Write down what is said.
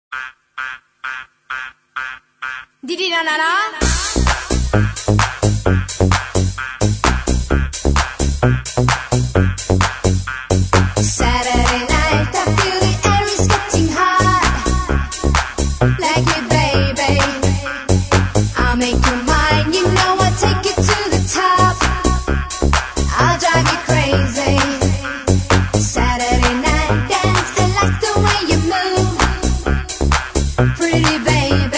Didi na na na. Saturday night, I feel the air is getting hot. Like it, baby. I'll make you mine, you know I'll take it to the top. I'll drive you crazy. Saturday night dance, I like the way you move. Pretty baby.